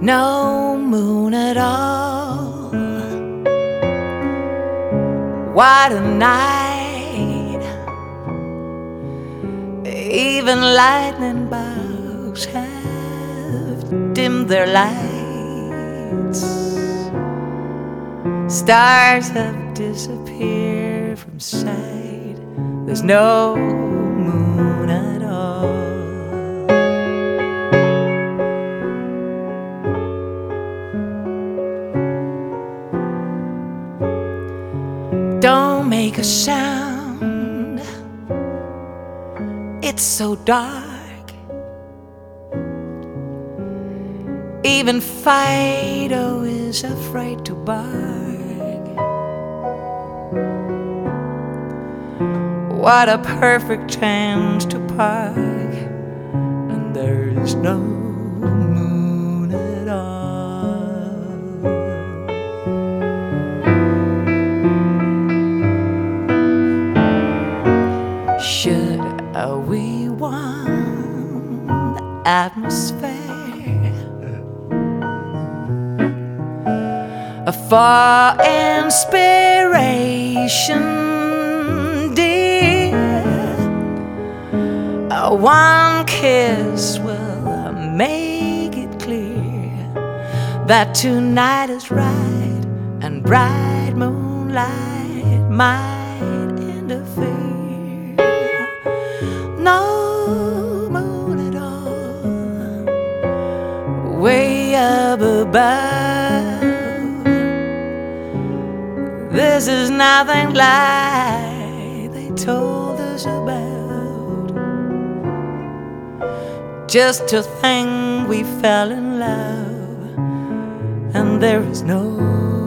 no moon at all. What a night. Even lightning bugs have dimmed their lights. Stars have disappeared from sight. There's no moon at all. Don't make a sound, it's so dark. Even Fido is afraid to bark. What a perfect chance to park, and there's no moon at all. Should we want the atmosphere for inspiration, dear? One kiss will make it clear that tonight is right, and bright moonlight might interfere. No moon at all, way up above. This is nothing like they told us about. Just to think we fell in love, and there is no